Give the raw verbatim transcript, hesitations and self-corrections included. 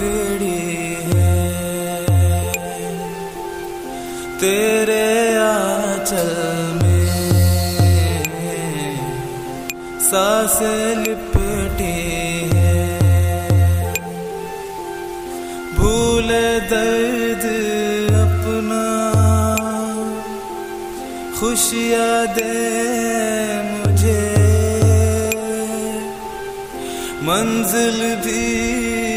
पकड़ी है, तेरे आंचल में सांसें लिपटी है। भूले दर्द अपना, खुशियाँ दे मुझे, मंजिल भी